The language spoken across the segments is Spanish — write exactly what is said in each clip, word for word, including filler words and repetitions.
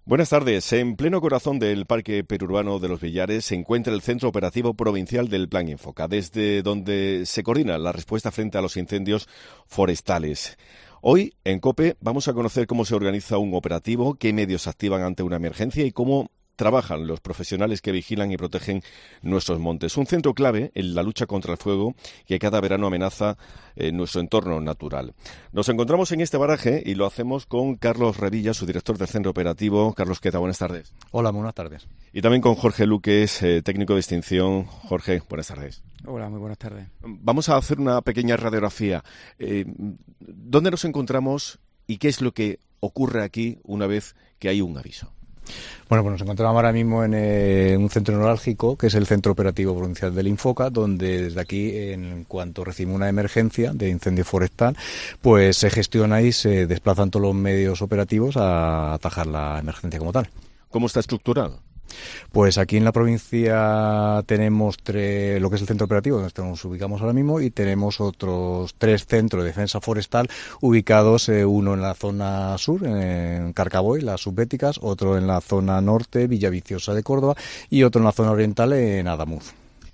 Buenas tardes. En pleno corazón del Parque Perurbano de los Villares se encuentra el Centro Operativo Provincial del Plan Infoca, desde donde se coordina la respuesta frente a los incendios forestales. Hoy, en COPE, vamos a conocer cómo se organiza un operativo, qué medios se activan ante una emergencia y cómo trabajan los profesionales que vigilan y protegen nuestros montes. Un centro clave en la lucha contra el fuego que cada verano amenaza eh, nuestro entorno natural. Nos encontramos en este paraje y lo hacemos con Carlos Revilla, su director del Centro Operativo. Carlos, ¿qué tal? Buenas tardes. Hola, buenas tardes. Y también con Jorge Luques, eh, técnico de extinción. Jorge, buenas tardes. Hola, muy buenas tardes. Vamos a hacer una pequeña radiografía. Eh, ¿Dónde nos encontramos y qué es lo que ocurre aquí una vez que hay un aviso? Bueno, pues nos encontramos ahora mismo en eh, un centro neurálgico, que es el Centro Operativo Provincial del Infoca, donde desde aquí, en cuanto recibimos una emergencia de incendio forestal, pues se gestiona y se desplazan todos los medios operativos a atajar la emergencia como tal. ¿Cómo está estructurado? Pues aquí en la provincia tenemos tres, lo que es el centro operativo, donde nos ubicamos ahora mismo, y tenemos otros tres centros de defensa forestal ubicados, eh, uno en la zona sur, en Carcaboy, las Subbéticas, otro en la zona norte, Villaviciosa de Córdoba, y otro en la zona oriental, en Adamuz.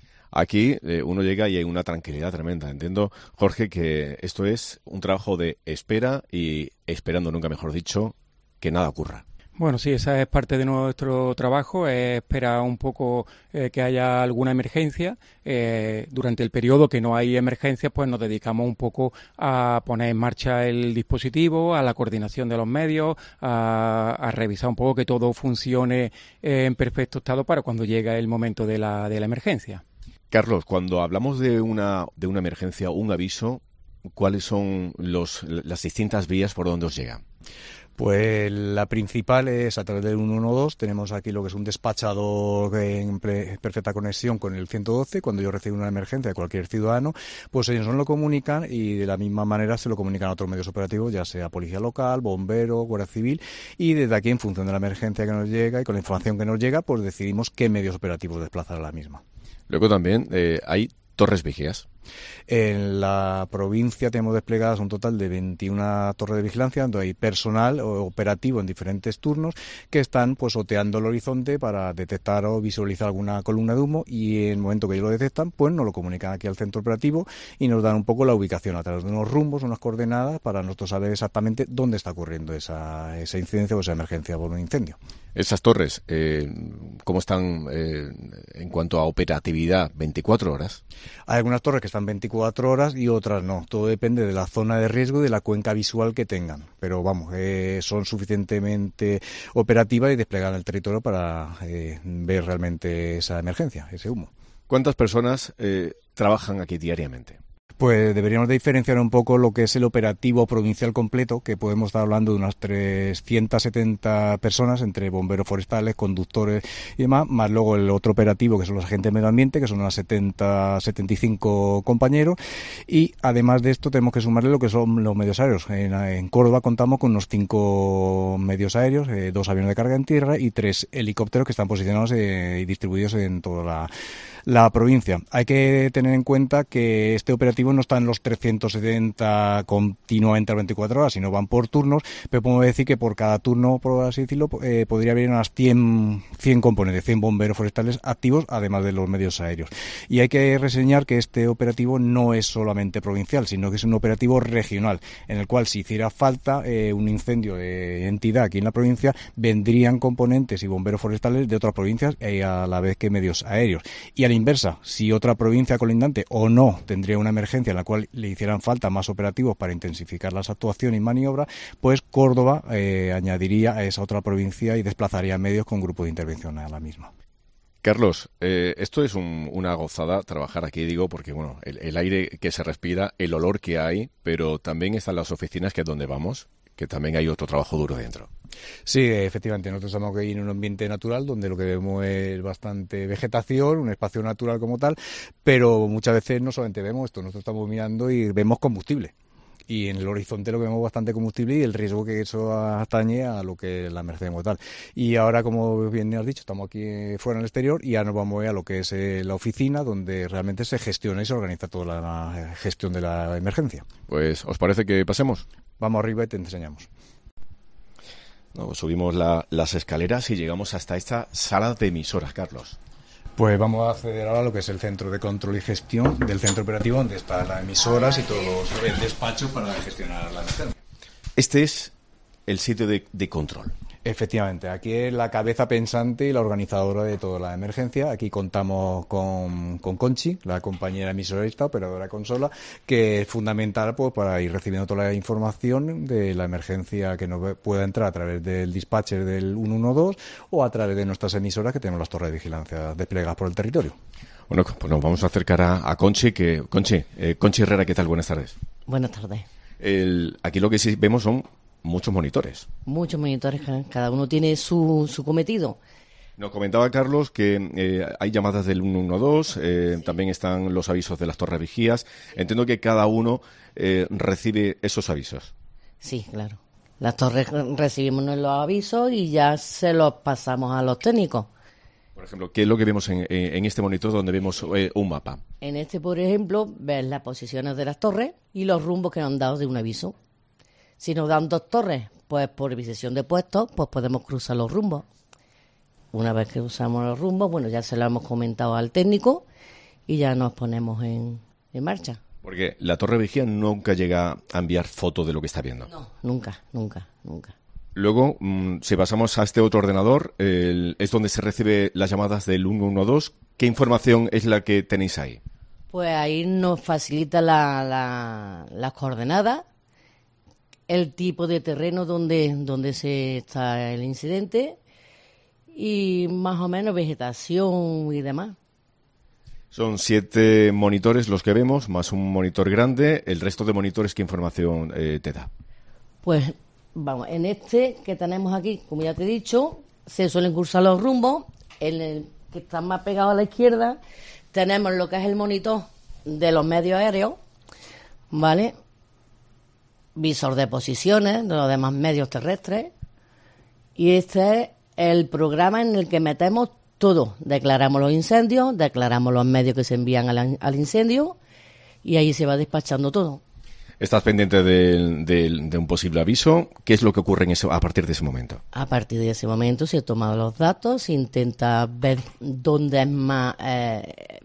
Aquí eh, uno llega y hay una tranquilidad tremenda. Entiendo, Jorge, que esto es un trabajo de espera y esperando, nunca mejor dicho, que nada ocurra. Bueno, sí, esa es parte de nuestro trabajo, es esperar un poco eh, que haya alguna emergencia. Eh, durante el periodo que no hay emergencias, pues nos dedicamos un poco a poner en marcha el dispositivo, a la coordinación de los medios, a, a revisar un poco que todo funcione eh, en perfecto estado para cuando llega el momento de la, de la emergencia. Carlos, cuando hablamos de una, de una emergencia, un aviso, ¿cuáles son los, las distintas vías por donde os llega? Pues la principal es a través del ciento doce. Tenemos aquí lo que es un despachador en perfecta conexión con el ciento doce. Cuando yo recibo una emergencia de cualquier ciudadano, pues ellos nos lo comunican y de la misma manera se lo comunican a otros medios operativos, ya sea policía local, bombero, guardia civil, y desde aquí, en función de la emergencia que nos llega y con la información que nos llega, pues decidimos qué medios operativos desplazar a la misma. Luego también eh, hay torres vigías. En la provincia tenemos desplegadas un total de veintiuna torres de vigilancia, donde hay personal operativo en diferentes turnos que están pues oteando el horizonte para detectar o visualizar alguna columna de humo, y en el momento que ellos lo detectan, pues nos lo comunican aquí al centro operativo y nos dan un poco la ubicación a través de unos rumbos, unas coordenadas, para nosotros saber exactamente dónde está ocurriendo esa, esa incidencia o esa emergencia por un incendio. Esas torres, eh, ¿cómo están eh, en cuanto a operatividad? ¿veinticuatro horas? Hay algunas torres que están veinticuatro horas y otras no. Todo depende de la zona de riesgo y de la cuenca visual que tengan. Pero vamos, eh, son suficientemente operativas y desplegadas en el territorio para eh, ver realmente esa emergencia, ese humo. ¿Cuántas personas eh, trabajan aquí diariamente? Pues deberíamos de diferenciar un poco lo que es el operativo provincial completo, que podemos estar hablando de unas trescientas setenta personas, entre bomberos forestales, conductores y demás, más luego el otro operativo, que son los agentes de medio ambiente, que son unas setenta, setenta y cinco compañeros, y además de esto tenemos que sumarle lo que son los medios aéreos. En, en Córdoba contamos con unos cinco medios aéreos, eh, dos aviones de carga en tierra y tres helicópteros que están posicionados eh, y distribuidos en toda la, la provincia. Hay que tener en cuenta que este operativo no están los trescientos setenta continuamente a veinticuatro horas, sino van por turnos, pero podemos decir que por cada turno, por así decirlo, eh, podría haber unas cien, cien componentes, cien bomberos forestales activos, además de los medios aéreos. Y hay que reseñar que este operativo no es solamente provincial, sino que es un operativo regional, en el cual si hiciera falta eh, un incendio de entidad aquí en la provincia, vendrían componentes y bomberos forestales de otras provincias eh, a la vez que medios aéreos. Y a la inversa, si otra provincia colindante o no tendría una emergencia en la cual le hicieran falta más operativos para intensificar las actuaciones y maniobras, pues Córdoba eh, añadiría a esa otra provincia y desplazaría medios con grupo de intervención a la misma. Carlos, eh, esto es un, una gozada trabajar aquí, digo, porque bueno, el, el aire que se respira, el olor que hay, pero también están las oficinas, que es donde vamos, que también hay otro trabajo duro dentro. Sí, efectivamente, nosotros estamos aquí en un ambiente natural donde lo que vemos es bastante vegetación, un espacio natural como tal, pero muchas veces no solamente vemos esto, nosotros estamos mirando y vemos combustible. Y en el horizonte lo que vemos bastante combustible y el riesgo que eso atañe a lo que es la emergencia como tal. Y ahora, como bien has dicho, estamos aquí fuera en el exterior y ahora nos vamos a lo que es eh, la oficina, donde realmente se gestiona y se organiza toda la gestión de la emergencia. Pues, ¿os parece que pasemos? Vamos arriba y te enseñamos. No, subimos la, las escaleras y llegamos hasta esta sala de emisoras, Carlos. Pues vamos a acceder ahora a lo que es el centro de control y gestión del centro operativo, donde están las emisoras y todo el despacho para gestionar la emergencia. Este es el sitio de, de control. Efectivamente, aquí es la cabeza pensante y la organizadora de toda la emergencia. Aquí contamos con, con Conchi, la compañera emisorista, operadora de consola, que es fundamental pues, para ir recibiendo toda la información de la emergencia que nos pueda entrar a través del dispatcher del ciento doce o a través de nuestras emisoras que tenemos las torres de vigilancia desplegadas por el territorio. Bueno, pues nos vamos a acercar a, a Conchi. Que, Conchi, eh, Conchi Herrera, ¿qué tal? Buenas tardes. Buenas tardes. El, aquí lo que sí vemos son muchos monitores. Muchos monitores, cada uno tiene su, su cometido. Nos comentaba Carlos que eh, hay llamadas del ciento doce, eh, sí. También están los avisos de las torres vigías. Entiendo que cada uno eh, recibe esos avisos. Sí, claro. Las torres recibimos los avisos y ya se los pasamos a los técnicos. Por ejemplo, ¿qué es lo que vemos en, en este monitor donde vemos eh, un mapa? En este, por ejemplo, ves las posiciones de las torres y los rumbos que nos han dado de un aviso. Si nos dan dos torres, pues por visión de puestos, pues podemos cruzar los rumbos. Una vez que usamos los rumbos, bueno, ya se lo hemos comentado al técnico y ya nos ponemos en, en marcha. Porque la torre vigía nunca llega a enviar fotos de lo que está viendo. No, nunca, nunca, nunca. Luego, mmm, si pasamos a este otro ordenador, el, es donde se recibe las llamadas del ciento doce. ¿Qué información es la que tenéis ahí? Pues ahí nos facilita la, la, las coordenadas, el tipo de terreno donde, donde se está el incidente y más o menos vegetación y demás. Son siete monitores los que vemos, más un monitor grande. ¿El resto de monitores qué información eh, te da? Pues vamos, en este que tenemos aquí, como ya te he dicho, se suelen cursar los rumbos. En el que está más pegado a la izquierda tenemos lo que es el monitor de los medios aéreos, ¿vale? Visor de posiciones de los demás medios terrestres. Y este es el programa en el que metemos todo. Declaramos los incendios, declaramos los medios que se envían al, al incendio y ahí se va despachando todo. ¿Estás pendiente de, de, de un posible aviso? ¿Qué es lo que ocurre en ese, a partir de ese momento? A partir de ese momento se han tomado los datos, se intenta ver dónde es más eh,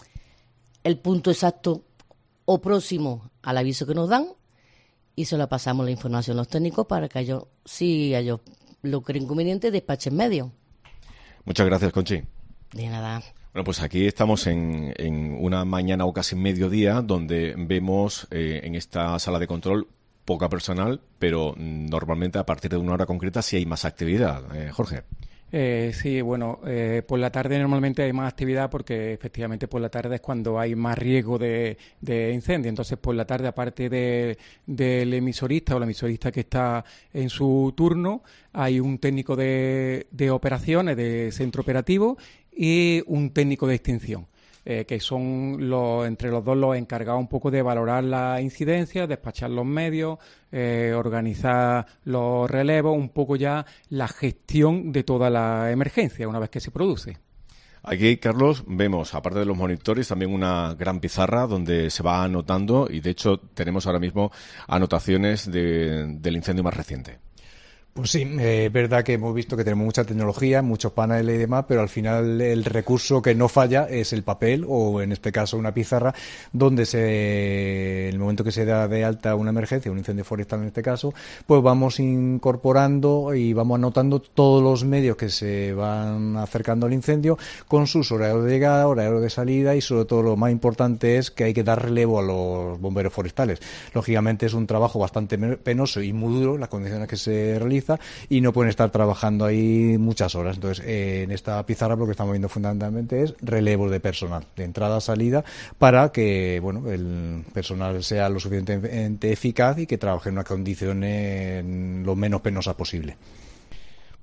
el punto exacto o próximo al aviso que nos dan y se lo pasamos la información a los técnicos para que ellos, si ellos lo creen conveniente, despachen medios. Muchas gracias, Conchi. De nada. Bueno, pues aquí estamos en, en una mañana o casi mediodía donde vemos eh, en esta sala de control poca personal, pero normalmente a partir de una hora concreta sí hay más actividad. Eh, Jorge. Eh, sí, bueno, eh, por la tarde normalmente hay más actividad porque efectivamente por la tarde es cuando hay más riesgo de, de incendio. Entonces por la tarde, aparte de, del emisorista o la emisorista que está en su turno, hay un técnico de, de operaciones, de centro operativo y un técnico de extinción. Eh, que son los, entre los dos los encargados un poco de valorar las incidencias, despachar los medios, eh, organizar los relevos, un poco ya la gestión de toda la emergencia una vez que se produce. Aquí, Carlos, vemos, aparte de los monitores, también una gran pizarra donde se va anotando y, de hecho, tenemos ahora mismo anotaciones de, del incendio más reciente. Pues sí, eh, es verdad que hemos visto que tenemos mucha tecnología, muchos paneles y demás, pero al final el recurso que no falla es el papel o en este caso una pizarra donde se, en el momento que se da de alta una emergencia, un incendio forestal en este caso, pues vamos incorporando y vamos anotando todos los medios que se van acercando al incendio con sus horarios de llegada, horarios de salida y sobre todo lo más importante es que hay que dar relevo a los bomberos forestales. Lógicamente es un trabajo bastante penoso y muy duro las condiciones que se realizan y no pueden estar trabajando ahí muchas horas. Entonces, eh, en esta pizarra lo que estamos viendo fundamentalmente es relevos de personal, de entrada a salida, para que bueno el personal sea lo suficientemente eficaz y que trabaje en unas condiciones lo menos penosas posible.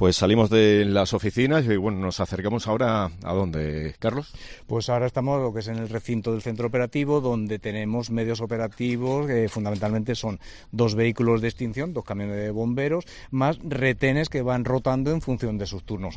Pues salimos de las oficinas y bueno, nos acercamos ahora a dónde, Carlos. Pues ahora estamos lo que es en el recinto del centro operativo, donde tenemos medios operativos que fundamentalmente son dos vehículos de extinción, dos camiones de bomberos, más retenes que van rotando en función de sus turnos.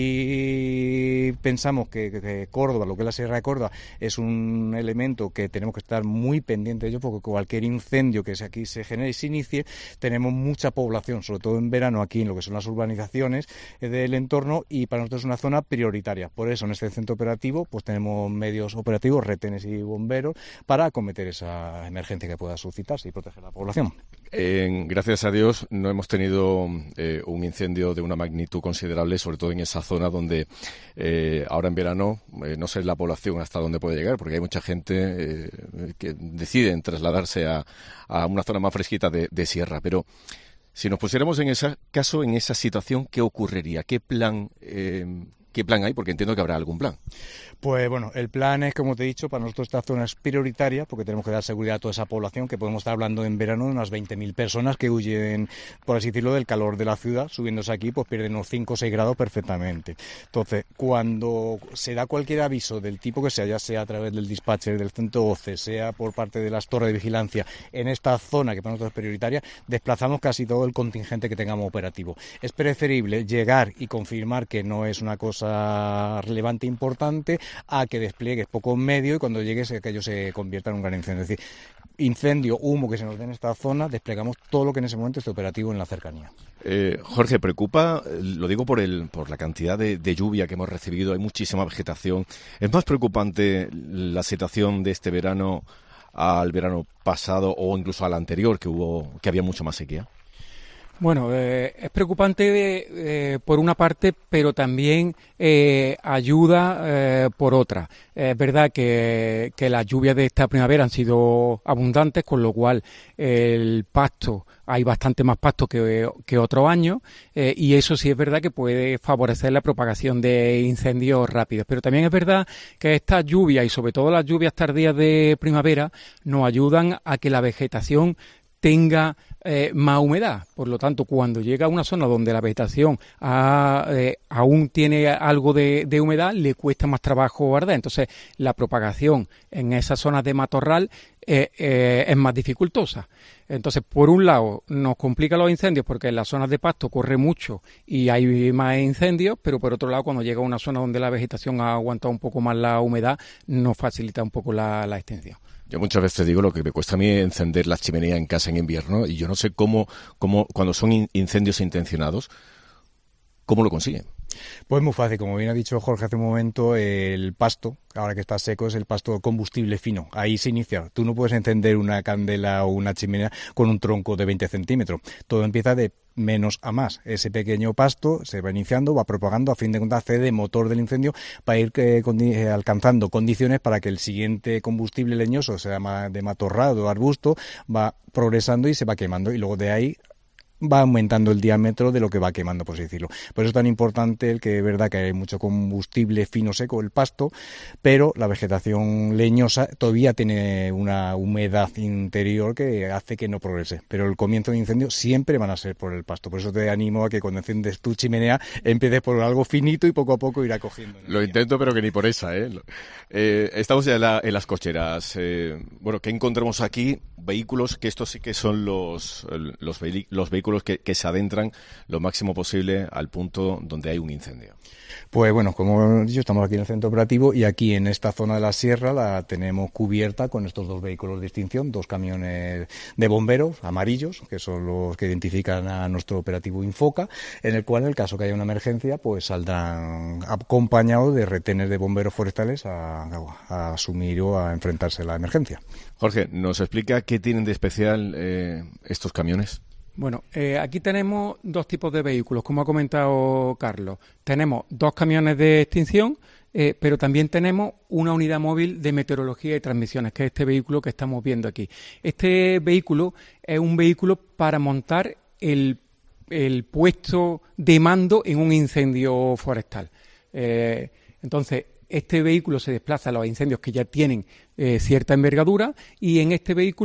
Aquí pensamos que, que, que Córdoba, lo que es la Sierra de Córdoba, es un elemento que tenemos que estar muy pendientes de ello, porque cualquier incendio que aquí se genere y se inicie, tenemos mucha población, sobre todo en verano aquí en lo que son las urbanizaciones del entorno, y para nosotros es una zona prioritaria. Por eso en este centro operativo pues tenemos medios operativos, retenes y bomberos para acometer esa emergencia que pueda suscitarse y proteger a la población. Eh, gracias a Dios no hemos tenido eh, un incendio de una magnitud considerable, sobre todo en esa zona donde eh, ahora en verano eh, no sé la población hasta dónde puede llegar, porque hay mucha gente eh, que deciden trasladarse a, a una zona más fresquita de, de sierra. Pero si nos pusiéramos en ese caso, en esa situación, ¿qué ocurriría? ¿Qué plan, eh, qué plan hay? Porque entiendo que habrá algún plan. Pues bueno, el plan es, como te he dicho, para nosotros esta zona es prioritaria porque tenemos que dar seguridad a toda esa población, que podemos estar hablando en verano de unas veinte mil personas que huyen, por así decirlo, del calor de la ciudad. Subiéndose aquí, pues pierden unos cinco o seis grados perfectamente. Entonces, cuando se da cualquier aviso del tipo que sea, ya sea a través del dispatcher, del ciento doce, sea por parte de las torres de vigilancia, en esta zona que para nosotros es prioritaria, desplazamos casi todo el contingente que tengamos operativo. Es preferible llegar y confirmar que no es una cosa relevante e importante, a que despliegues poco medio y cuando llegues aquello se convierta en un gran incendio. Es decir, incendio, humo que se nos dé en esta zona, desplegamos todo lo que en ese momento esté operativo en la cercanía. Eh, Jorge, preocupa, lo digo por el por la cantidad de, de lluvia que hemos recibido, hay muchísima vegetación. ¿Es más preocupante la situación de este verano al verano pasado o incluso al anterior, que hubo que había mucho más sequía? Bueno, eh, es preocupante eh, por una parte, pero también eh, ayuda eh, por otra. Es verdad que, que las lluvias de esta primavera han sido abundantes, con lo cual el pasto, hay bastante más pasto que, que otros años, eh, y eso sí es verdad que puede favorecer la propagación de incendios rápidos. Pero también es verdad que estas lluvias, y sobre todo las lluvias tardías de primavera, nos ayudan a que la vegetación tenga eh, más humedad. Por lo tanto, cuando llega a una zona donde la vegetación ha, eh, aún tiene algo de, de humedad, le cuesta más trabajo arder. Entonces, la propagación en esas zonas de matorral eh, eh, es más dificultosa. Entonces, por un lado, nos complica los incendios porque en las zonas de pasto corre mucho y hay más incendios, pero por otro lado, cuando llega a una zona donde la vegetación ha aguantado un poco más la humedad, nos facilita un poco la, la extensión. Yo muchas veces digo lo que me cuesta a mí encender la chimenea en casa en invierno, y yo no sé cómo, cómo cuando son incendios intencionados, ¿cómo lo consiguen? Pues muy fácil, como bien ha dicho Jorge hace un momento, el pasto, ahora que está seco, es el pasto combustible fino. Ahí se inicia. Tú no puedes encender una candela o una chimenea con un tronco de veinte centímetros. Todo empieza de menos a más. Ese pequeño pasto se va iniciando, va propagando, a fin de cuentas hace de motor del incendio para ir eh, condi- eh, alcanzando condiciones para que el siguiente combustible leñoso, sea de matorral o arbusto, va progresando y se va quemando, y luego de ahí va aumentando el diámetro de lo que va quemando, por así decirlo. Por eso es tan importante el que es verdad que hay mucho combustible fino seco, el pasto, pero la vegetación leñosa todavía tiene una humedad interior que hace que no progrese. Pero el comienzo de incendio siempre van a ser por el pasto. Por eso te animo a que cuando enciendes tu chimenea empieces por algo finito y poco a poco irá cogiendo energía. Lo intento, pero que ni por esa, ¿eh? eh estamos ya en, la, en las cocheras. Eh, bueno, ¿qué encontramos aquí? Vehículos, que estos sí que son los, los, los vehículos Que, que se adentran lo máximo posible al punto donde hay un incendio. Pues bueno, como he dicho, estamos aquí en el centro operativo y aquí en esta zona de la sierra la tenemos cubierta con estos dos vehículos de extinción, dos camiones de bomberos amarillos, que son los que identifican a nuestro operativo Infoca, en el cual en el caso que haya una emergencia pues saldrán acompañados de retenes de bomberos forestales a, a asumir o a enfrentarse a la emergencia. Jorge, ¿nos explica qué tienen de especial eh, estos camiones? Bueno, eh, aquí tenemos dos tipos de vehículos, como ha comentado Carlos. Tenemos dos camiones de extinción, eh, pero también tenemos una unidad móvil de meteorología y transmisiones, que es este vehículo que estamos viendo aquí. Este vehículo es un vehículo para montar el, el puesto de mando en un incendio forestal. Eh, entonces, este vehículo se desplaza a los incendios que ya tienen eh, cierta envergadura, y en este vehículo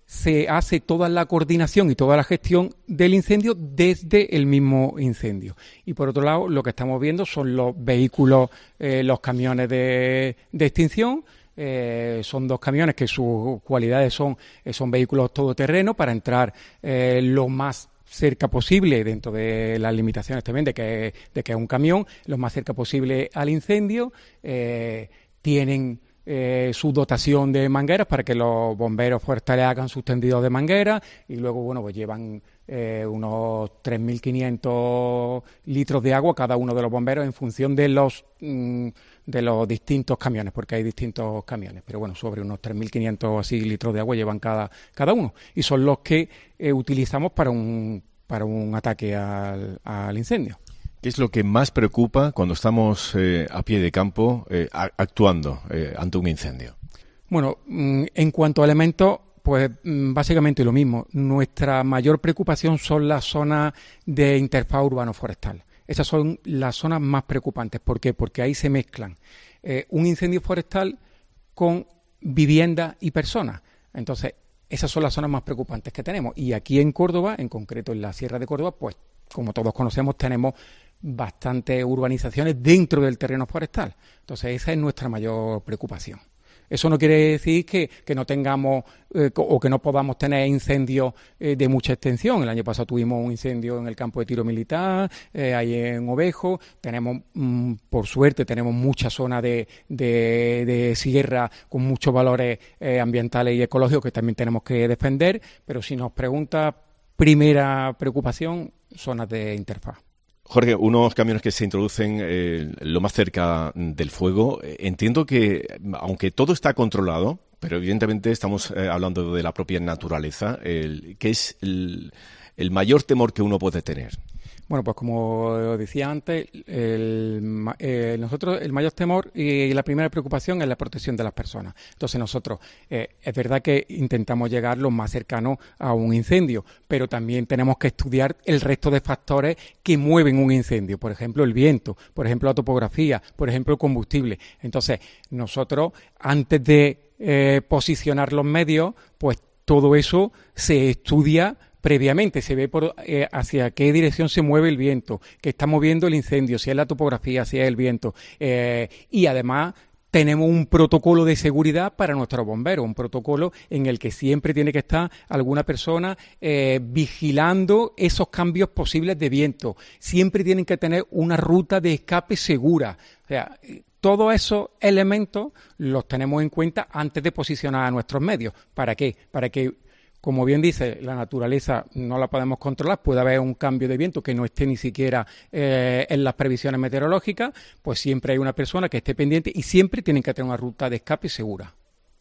se hace toda la coordinación y toda la gestión del incendio desde el mismo incendio. Y por otro lado, lo que estamos viendo son los vehículos, eh, los camiones de, de extinción. Eh, son dos camiones que sus cualidades son, eh, son vehículos todoterreno para entrar eh, lo más cerca posible, dentro de las limitaciones también de que, de que es un camión, lo más cerca posible al incendio. Eh, tienen Eh, su dotación de mangueras para que los bomberos forestales hagan sus tendidos de manguera, y luego, bueno, pues llevan eh, unos tres mil quinientos litros de agua cada uno de los bomberos en función de los mm, de los distintos camiones, porque hay distintos camiones, pero bueno, sobre unos tres mil quinientos así litros de agua llevan cada, cada uno, y son los que eh, utilizamos para un, para un ataque al, al incendio. ¿Qué es lo que más preocupa cuando estamos eh, a pie de campo eh, actuando eh, ante un incendio? Bueno, en cuanto a elementos, pues básicamente lo mismo. Nuestra mayor preocupación son las zonas de interfaz urbano-forestal. Esas son las zonas más preocupantes. ¿Por qué? Porque ahí se mezclan eh, un incendio forestal con viviendas y personas. Entonces, esas son las zonas más preocupantes que tenemos. Y aquí en Córdoba, en concreto en la Sierra de Córdoba, pues como todos conocemos, tenemos bastantes urbanizaciones dentro del terreno forestal. Entonces, esa es nuestra mayor preocupación. Eso no quiere decir que, que no tengamos eh, o que no podamos tener incendios eh, de mucha extensión. El año pasado tuvimos un incendio en el campo de tiro militar, eh, ahí en Ovejo. Tenemos, mmm, por suerte, tenemos mucha zona de, de, de sierra con muchos valores eh, ambientales y ecológicos que también tenemos que defender. Pero si nos pregunta, primera preocupación, zonas de interfaz. Jorge, unos camiones que se introducen eh, lo más cerca del fuego, eh, entiendo que, aunque todo está controlado, pero evidentemente estamos eh, hablando de la propia naturaleza, el, ¿qué es el, el mayor temor que uno puede tener? Bueno, pues como decía antes, el, eh, nosotros el mayor temor y la primera preocupación es la protección de las personas. Entonces nosotros, eh, es verdad que intentamos llegar lo más cercano a un incendio, pero también tenemos que estudiar el resto de factores que mueven un incendio. Por ejemplo, el viento, por ejemplo, la topografía, por ejemplo, el combustible. Entonces, nosotros, antes de eh, posicionar los medios, pues todo eso se estudia previamente, se ve por eh, hacia qué dirección se mueve el viento, qué está moviendo el incendio, si es la topografía, si es el viento. Eh, y además tenemos un protocolo de seguridad para nuestros bomberos, un protocolo en el que siempre tiene que estar alguna persona eh, vigilando esos cambios posibles de viento. Siempre tienen que tener una ruta de escape segura. O sea, todos esos elementos los tenemos en cuenta antes de posicionar a nuestros medios. ¿Para qué? Para que, como bien dice, la naturaleza no la podemos controlar, puede haber un cambio de viento que no esté ni siquiera eh, en las previsiones meteorológicas, pues siempre hay una persona que esté pendiente y siempre tienen que tener una ruta de escape segura.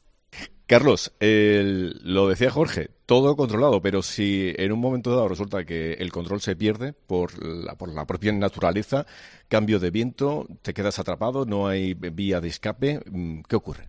Carlos, el, lo decía Jorge, todo controlado, pero si en un momento dado resulta que el control se pierde por la, por la propia naturaleza, cambio de viento, te quedas atrapado, no hay vía de escape, ¿qué ocurre?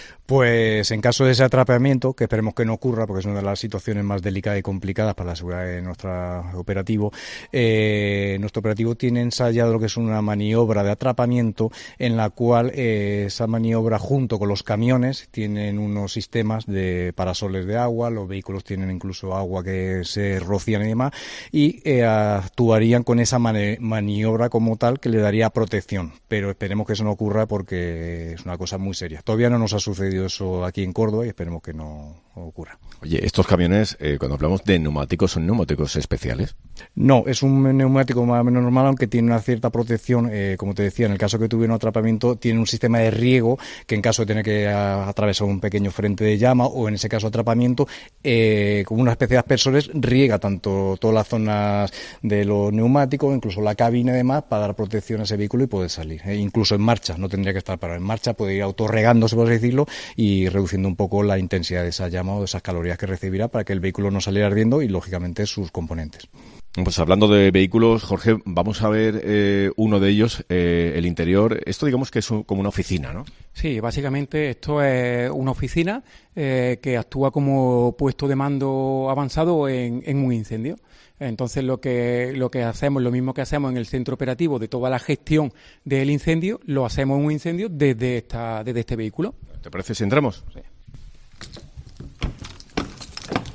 Pues en caso de ese atrapamiento, que esperemos que no ocurra, porque es una de las situaciones más delicadas y complicadas para la seguridad de nuestro operativo, eh, nuestro operativo tiene ensayado lo que es una maniobra de atrapamiento en la cual eh, esa maniobra junto con los camiones tienen unos sistemas de parasoles de agua, los vehículos tienen incluso agua que se rocían y demás, y eh, actuarían con esa mani- maniobra como tal que le daría protección, pero esperemos que eso no ocurra porque es una cosa muy seria. Todavía no nos ha sucedido eso aquí en Córdoba y esperemos que no ocurra. Oye, estos camiones, eh, cuando hablamos de neumáticos, ¿son neumáticos especiales? No, es un neumático más o menos normal, aunque tiene una cierta protección. Eh, como te decía, en el caso que tuviera un atrapamiento, tiene un sistema de riego que en caso de tener que a, atravesar un pequeño frente de llama o en ese caso atrapamiento, eh, con una especie de aspersores, riega tanto todas las zonas de los neumáticos, incluso la cabina y demás, para dar protección a ese vehículo y poder salir. Eh, incluso en marcha, no tendría que estar parado. En marcha puede ir autorregándose, por así decirlo, y reduciendo un poco la intensidad de esa llama o de esas calorías que recibirá para que el vehículo no saliera ardiendo y, lógicamente, sus componentes. Pues hablando de vehículos, Jorge, vamos a ver eh, uno de ellos, eh, el interior. Esto digamos que es un, como una oficina, ¿no? Sí, básicamente esto es una oficina eh, que actúa como puesto de mando avanzado en, en un incendio. Entonces lo que lo que hacemos, lo mismo que hacemos en el centro operativo de toda la gestión del incendio, lo hacemos en un incendio desde esta desde este vehículo. ¿Te parece si entramos? Sí.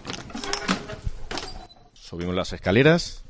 Subimos las escaleras.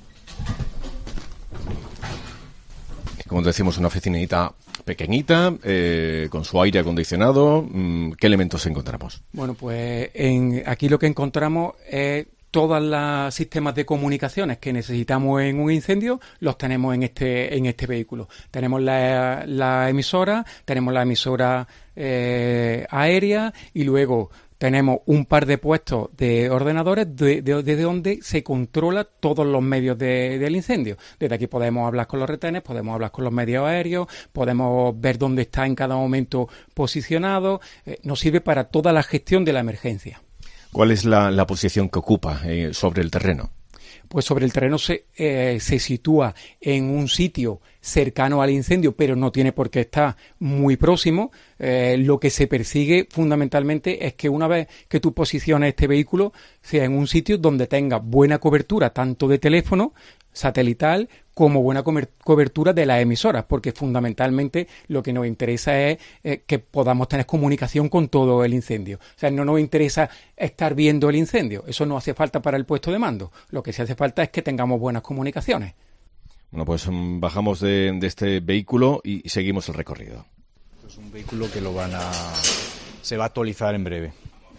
Como decimos, una oficinita pequeñita, eh, con su aire acondicionado. ¿Qué elementos encontramos? Bueno, pues en, aquí lo que encontramos es todos los sistemas de comunicaciones que necesitamos en un incendio, los tenemos en este en este vehículo. Tenemos la, la emisora, tenemos la emisora eh, aérea y luego tenemos un par de puestos de ordenadores desde de, de donde se controla todos los medios de, del incendio. Desde aquí podemos hablar con los retenes, podemos hablar con los medios aéreos, podemos ver dónde está en cada momento posicionado. Eh, nos sirve para toda la gestión de la emergencia. ¿Cuál es la, la posición que ocupa eh, sobre el terreno? Pues sobre el terreno se, eh, se sitúa en un sitio cercano al incendio, pero no tiene por qué estar muy próximo. Eh, lo que se persigue fundamentalmente es que una vez que tú posiciones este vehículo, sea en un sitio donde tenga buena cobertura, tanto de teléfono, satelital, como buena cobertura de las emisoras, porque fundamentalmente lo que nos interesa es eh, que podamos tener comunicación con todo el incendio. O sea, no nos interesa estar viendo el incendio, eso no hace falta para el puesto de mando. Lo que sí hace falta es que tengamos buenas comunicaciones. Bueno, pues um, bajamos de, de este vehículo y, y seguimos el recorrido. Es un vehículo que lo van a se va a actualizar en breve.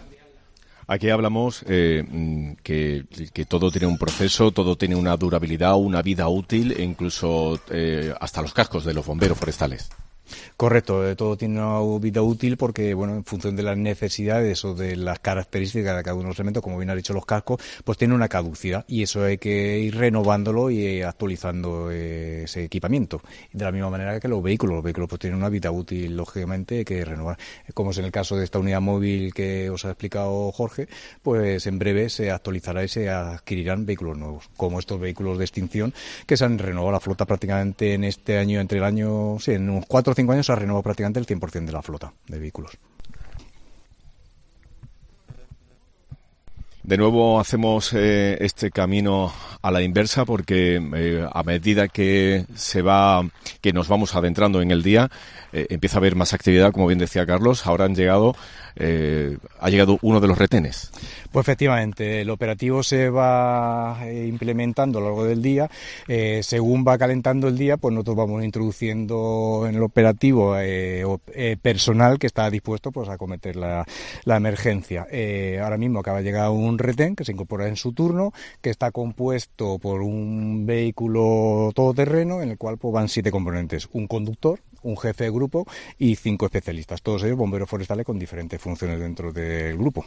Aquí hablamos eh, que, que todo tiene un proceso, todo tiene una durabilidad, una vida útil e incluso eh, hasta los cascos de los bomberos forestales. Correcto, eh, todo tiene una vida útil porque, bueno, en función de las necesidades o de las características de cada uno de los elementos, como bien ha dicho los cascos, pues tiene una caducidad y eso hay que ir renovándolo y eh, actualizando eh, ese equipamiento. De la misma manera que los vehículos, los vehículos pues tienen una vida útil, lógicamente, hay que renovar. Como es en el caso de esta unidad móvil que os ha explicado Jorge, pues en breve se actualizará y se adquirirán vehículos nuevos, como estos vehículos de extinción que se han renovado la flota prácticamente en este año, entre el año, sí, en unos cuatro o cinco años se ha renovado prácticamente el cien por ciento de la flota de vehículos. De nuevo hacemos eh, este camino a la inversa porque eh, a medida que se va, que nos vamos adentrando en el día, eh, empieza a haber más actividad, como bien decía Carlos. Ahora han llegado, eh, ha llegado uno de los retenes. Pues efectivamente, el operativo se va implementando a lo largo del día. Eh, según va calentando el día, pues nosotros vamos introduciendo en el operativo eh, eh, personal que está dispuesto pues a acometer la, la emergencia. Eh, ahora mismo acaba de llegar un retén que se incorpora en su turno, que está compuesto por un vehículo todoterreno en el cual pues van siete componentes: un conductor, un jefe de grupo y cinco especialistas, todos ellos bomberos forestales con diferentes funciones dentro del grupo.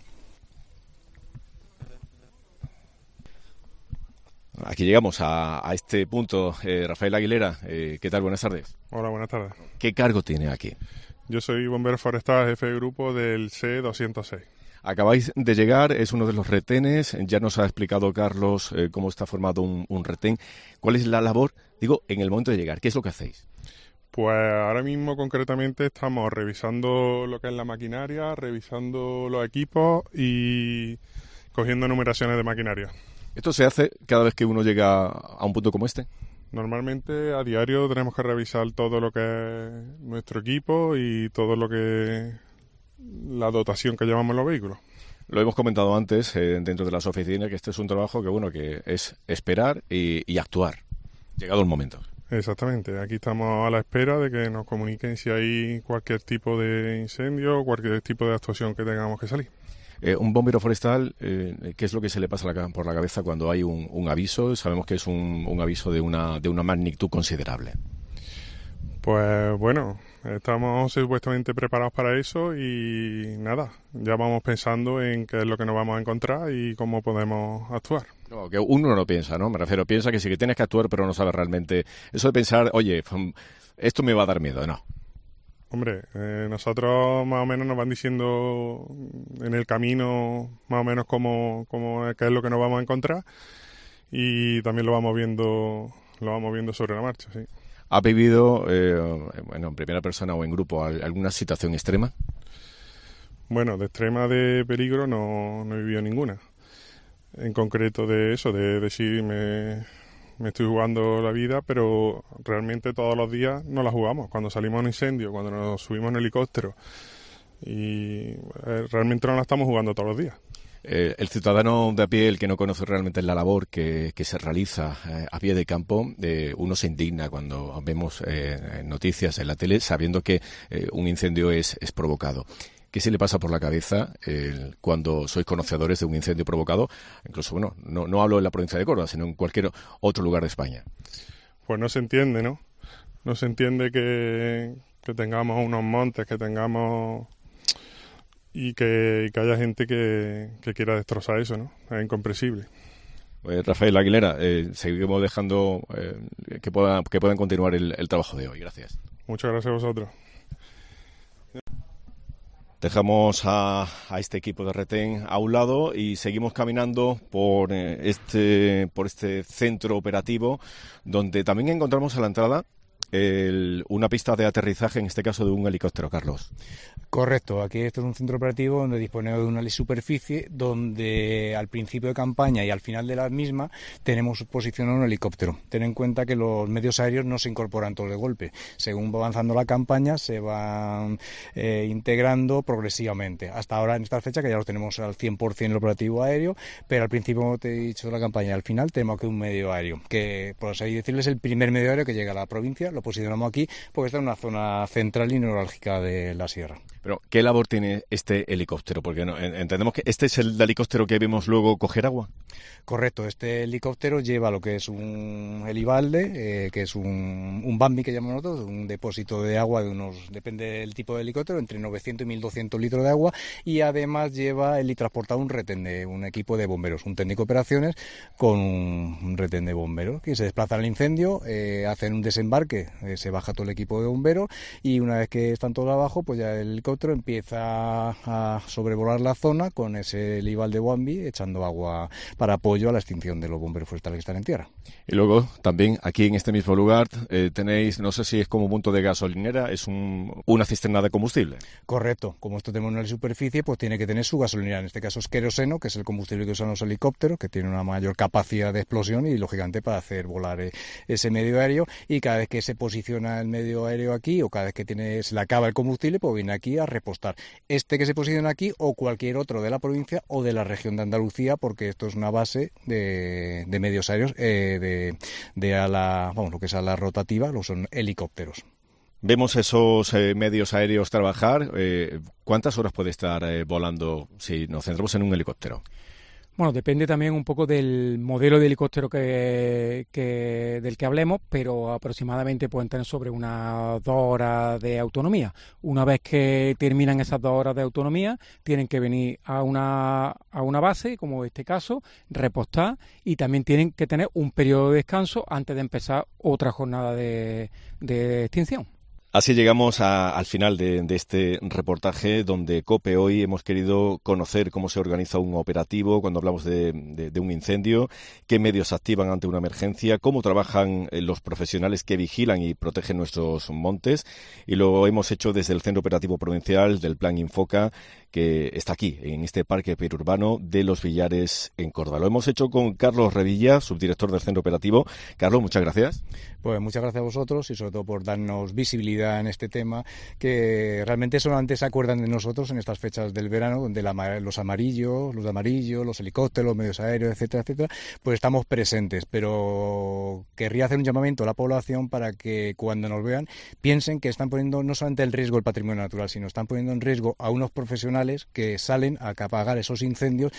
Aquí llegamos a, a este punto. Eh, Rafael Aguilera, eh, ¿qué tal? Buenas tardes. Hola, buenas tardes. ¿Qué cargo tiene aquí? Yo soy bombero forestal, jefe de grupo del C doscientos seis. Acabáis de llegar, es uno de los retenes. Ya nos ha explicado Carlos eh, cómo está formado un, un retén. ¿Cuál es la labor, digo, en el momento de llegar? ¿Qué es lo que hacéis? Pues ahora mismo concretamente estamos revisando lo que es la maquinaria, revisando los equipos y cogiendo numeraciones de maquinaria. ¿Esto se hace cada vez que uno llega a un punto como este? Normalmente a diario tenemos que revisar todo lo que es nuestro equipo y todo lo que la dotación que llevamos en los vehículos. Lo hemos comentado antes eh, dentro de las oficinas, que este es un trabajo que bueno que es esperar y, y actuar, llegado el momento. Exactamente, aquí estamos a la espera de que nos comuniquen si hay cualquier tipo de incendio o cualquier tipo de actuación que tengamos que salir. Eh, un bombero forestal, eh, ¿qué es lo que se le pasa la, por la cabeza cuando hay un, un aviso? Sabemos que es un, un aviso de una, de una magnitud considerable. Pues bueno, estamos supuestamente preparados para eso y nada, ya vamos pensando en qué es lo que nos vamos a encontrar y cómo podemos actuar. No, que uno no lo piensa, ¿no? Me refiero, piensa que sí que tienes que actuar, pero no sabes realmente. Eso de pensar, oye, esto me va a dar miedo, no. Hombre, eh, nosotros más o menos nos van diciendo en el camino más o menos cómo, cómo qué es lo que nos vamos a encontrar y también lo vamos viendo, lo vamos viendo sobre la marcha, sí. ¿Ha vivido, eh, bueno, en primera persona o en grupo, alguna situación extrema? Bueno, de extrema de peligro no, no he vivido ninguna. En concreto de eso, de decir me, me estoy jugando la vida, pero realmente todos los días no la jugamos. Cuando salimos a un incendio, cuando nos subimos en helicóptero, y eh, realmente no la estamos jugando todos los días. Eh, el ciudadano de a pie, el que no conoce realmente la labor que, que se realiza eh, a pie de campo, eh, uno se indigna cuando vemos eh, noticias en la tele sabiendo que eh, un incendio es, es provocado. ¿Qué se le pasa por la cabeza eh, cuando sois conocedores de un incendio provocado? Incluso, bueno, no, no hablo en la provincia de Córdoba, sino en cualquier otro lugar de España. Pues no se entiende, ¿no? No se entiende que, que tengamos unos montes, que tengamos... Y que, y que haya gente que, que quiera destrozar eso, ¿no? Es incomprensible. Pues Rafael Aguilera, eh, seguimos dejando eh, que, pueda, que puedan continuar el, el trabajo de hoy. Gracias. Muchas gracias a vosotros. Dejamos a, a este equipo de Retén a un lado y seguimos caminando por eh, este, por este centro operativo, donde también encontramos a la entrada el, una pista de aterrizaje, en este caso de un helicóptero, Carlos. Correcto, aquí esto es un centro operativo donde disponemos de una superficie donde al principio de campaña y al final de la misma tenemos posicionado un helicóptero. Ten en cuenta que los medios aéreos no se incorporan todos de golpe. Según va avanzando la campaña se van eh, integrando progresivamente. Hasta ahora en esta fecha que ya lo tenemos al cien por ciento el operativo aéreo, pero al principio, como te he dicho, de la campaña y al final tenemos aquí un medio aéreo, que por así decirlo es el primer medio aéreo que llega a la provincia. Lo posicionamos aquí porque está en una zona central y neurálgica de la sierra. Pero, ¿qué labor tiene este helicóptero? Porque no, entendemos que este es el helicóptero que vemos luego coger agua. Correcto, este helicóptero lleva lo que es un helibalde, eh, que es un, un Bambi que llamamos nosotros, un depósito de agua de unos, depende del tipo de helicóptero, entre novecientos y mil doscientos litros de agua, y además lleva el y transporta un retén de un equipo de bomberos, un técnico de operaciones con un, un retén de bomberos, que se desplazan al incendio, eh, hacen un desembarque, eh, se baja todo el equipo de bomberos y una vez que están todos abajo, pues ya el helicóptero empieza a sobrevolar la zona con ese helibalde Bambi echando agua para apoyo a la extinción de los bomberos forestales que están en tierra. Y luego también aquí en este mismo lugar eh, tenéis, no sé si es como un punto de gasolinera, es un, una cisterna de combustible. Correcto, como esto tenemos en la superficie, pues tiene que tener su gasolinera, en este caso es queroseno, que es el combustible que usan los helicópteros, que tiene una mayor capacidad de explosión y lógicamente para hacer volar eh, ese medio aéreo, y cada vez que se posiciona el medio aéreo aquí o cada vez que tiene, se le acaba el combustible, pues viene aquí a repostar. Este que se posiciona aquí o cualquier otro de la provincia o de la región de Andalucía, porque esto es una base de, de medios aéreos eh, de, de ala, vamos, lo que es ala rotativa, lo son helicópteros. Vemos esos eh, medios aéreos trabajar. Eh, ¿Cuántas horas puede estar eh, volando si nos centramos en un helicóptero? Bueno, depende también un poco del modelo de helicóptero que, que del que hablemos, pero aproximadamente pueden tener sobre unas dos horas de autonomía. Una vez que terminan esas dos horas de autonomía, tienen que venir a una, a una base, como en este caso, repostar, y también tienen que tener un periodo de descanso antes de empezar otra jornada de, de extinción. Así llegamos a, al final de, de este reportaje donde COPE hoy hemos querido conocer cómo se organiza un operativo cuando hablamos de, de, de un incendio, qué medios se activan ante una emergencia, cómo trabajan los profesionales que vigilan y protegen nuestros montes, y lo hemos hecho desde el Centro Operativo Provincial del Plan Infoca, que está aquí, en este parque periurbano de Los Villares, en Córdoba. Lo hemos hecho con Carlos Revilla, subdirector del Centro Operativo. Carlos, muchas gracias. Pues muchas gracias a vosotros y sobre todo por darnos visibilidad en este tema, que realmente solamente se acuerdan de nosotros en estas fechas del verano, donde la, los amarillos, los de amarillo, los helicópteros, los medios aéreos, etcétera, etcétera, pues estamos presentes. Pero querría hacer un llamamiento a la población para que cuando nos vean piensen que están poniendo no solamente el riesgo del patrimonio natural, sino están poniendo en riesgo a unos profesionales que salen a apagar esos incendios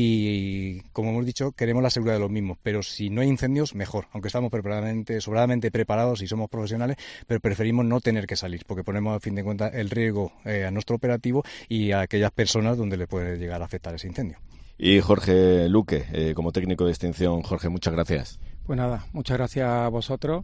y, como hemos dicho, queremos la seguridad de los mismos, pero si no hay incendios, mejor, aunque estamos preparadamente, sobradamente preparados y somos profesionales, pero preferimos no tener que salir, porque ponemos a fin de cuentas el riesgo eh, a nuestro operativo y a aquellas personas donde le puede llegar a afectar ese incendio. Y Jorge Luque, eh, como técnico de extinción. Jorge, muchas gracias. Pues nada, muchas gracias a vosotros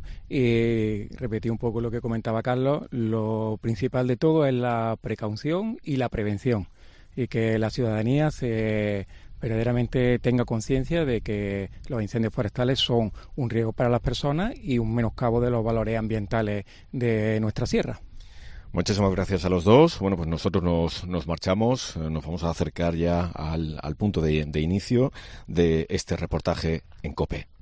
y repetir un poco lo que comentaba Carlos. Lo principal de todo es la precaución y la prevención, y que la ciudadanía se verdaderamente tenga conciencia de que los incendios forestales son un riesgo para las personas y un menoscabo de los valores ambientales de nuestra sierra. Muchísimas gracias a los dos. Bueno, pues nosotros nos, nos marchamos, nos vamos a acercar ya al, al punto de, de inicio de este reportaje en COPE.